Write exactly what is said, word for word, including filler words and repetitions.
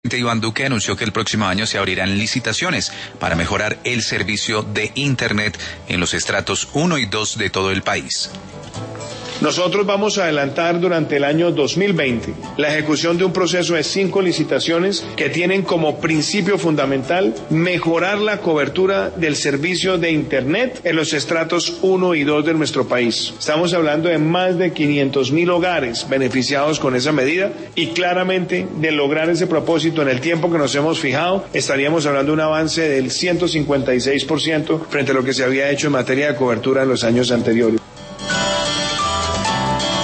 Iván Duque anunció que el próximo año se abrirán licitaciones para mejorar el servicio de Internet en los estratos uno y dos de todo el país. Nosotros vamos a adelantar durante el año dos mil veinte la ejecución de un proceso de cinco licitaciones que tienen como principio fundamental mejorar la cobertura del servicio de Internet en los estratos uno y dos de nuestro país. Estamos hablando de más de quinientos mil hogares beneficiados con esa medida y claramente de lograr ese propósito en el tiempo que nos hemos fijado, estaríamos hablando de un avance del ciento cincuenta y seis por ciento frente a lo que se había hecho en materia de cobertura en los años anteriores.